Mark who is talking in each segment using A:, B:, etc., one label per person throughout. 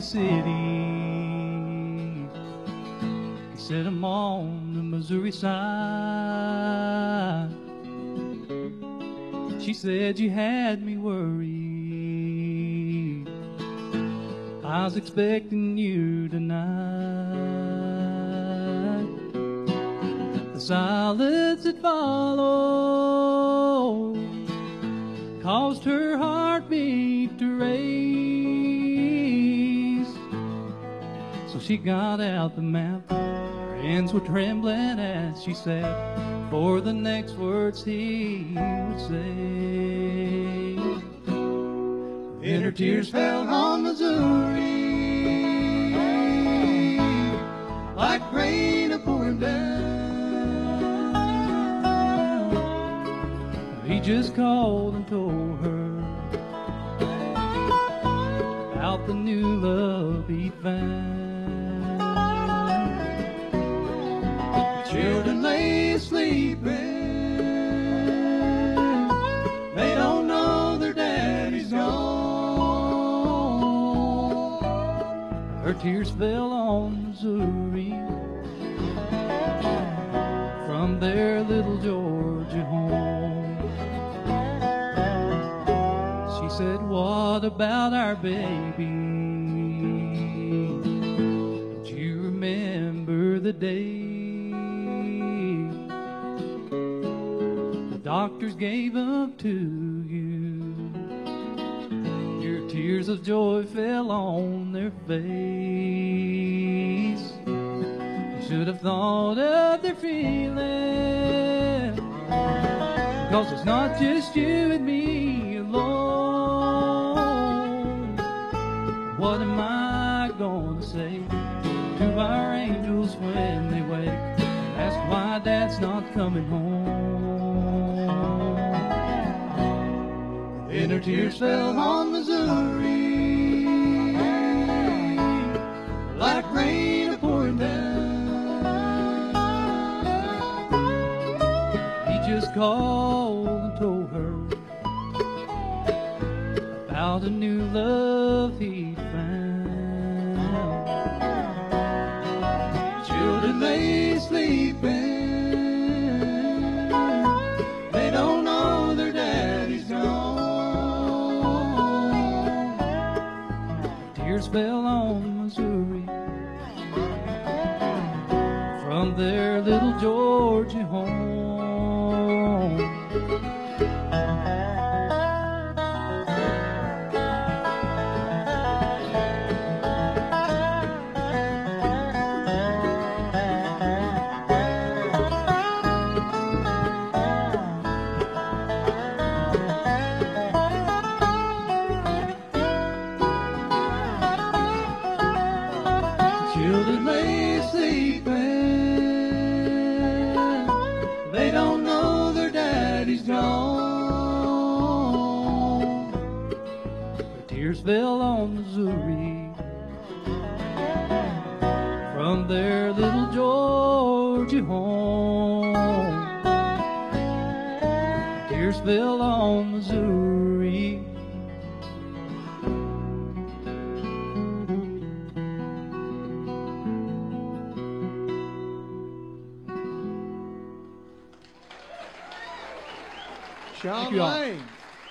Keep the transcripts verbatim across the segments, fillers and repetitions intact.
A: city. He said, I'm on the Missouri side. She said, you had me worried. I was expecting you tonight. The silence that followed caused her heartbeat to race. So she got out the map. Her hands were trembling as she sat for the next words he would say. Then her tears fell on Missouri like rain pouring down. He just called and told her about the new love he'd found. The children lay sleeping. They don't know their daddy's gone. Her tears fell on Missouri from their little Georgia home. She said, what about our baby? Don't you remember the day the doctors gave up to you? Your tears of joy fell on their face. You should have thought of their feelings, because it's not just you and me alone. What am I gonna say to our angels when they wake? Ask why Dad's not coming home. Then her tears fell on Missouri like rain pouring down. He just called and told her about a new love he'd found. Children lay sleeping. They don't know their daddy's gone. Tears fell on Missouri from their little Georgia home. Children lay sleeping. They don't know their daddy's gone. Their tears fell on Missouri from their little Georgia home. Their tears fell on Missouri.
B: Shawn Lane.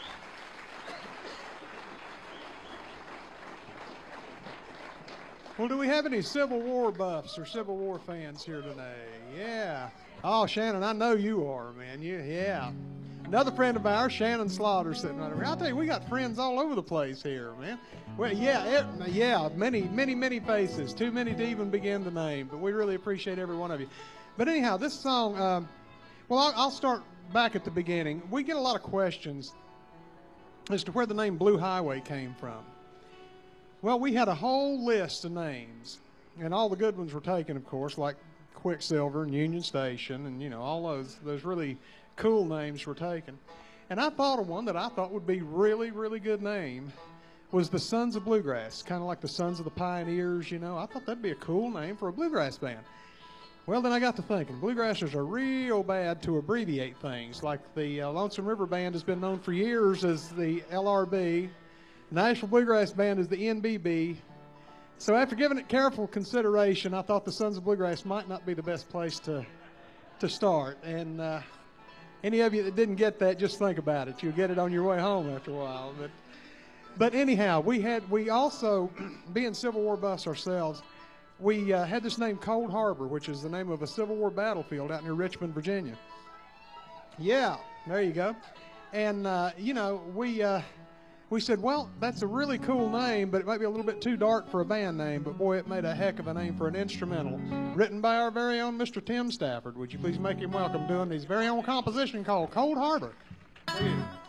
B: Well, do we have any Civil War buffs or Civil War fans here today? Yeah. Oh, Shannon, I know you are, man. You, yeah. Another friend of ours, Shannon Slaughter, sitting right over here. I'll tell you, we got friends all over the place here, man. Well, yeah, it, yeah, many, many, many faces. Too many to even begin to name, but we really appreciate every one of you. But anyhow, this song, um, well, I'll, I'll start back at the beginning. We get a lot of questions as to where the name Blue Highway came from. Well, we had a whole list of names, and all the good ones were taken, of course, like Quicksilver and Union Station, and, you know, all those, those really cool names were taken. And I thought of one that I thought would be really, really good name was the Sons of Bluegrass, kind of like the Sons of the Pioneers, you know. I thought that'd be a cool name for a bluegrass band. Well, then I got to thinking, bluegrassers are real bad to abbreviate things. Like the uh, Lonesome River Band has been known for years as the L R B. Nashville Bluegrass Band is the N B B. So after giving it careful consideration, I thought the Sons of Bluegrass might not be the best place to to start. And uh, any of you that didn't get that, just think about it. You'll get it on your way home after a while. But but anyhow, we had we also, being Civil War buffs ourselves, we uh, had this name Cold Harbor, which is the name of a Civil War battlefield out near Richmond, Virginia. Yeah, there you go. And uh, you know, we. Uh, We said, well, that's a really cool name, but it might be a little bit too dark for a band name. But, boy, it made a heck of a name for an instrumental written by our very own Mister Tim Stafford. Would you please make him welcome doing his very own composition called Cold Harbor? Thank you.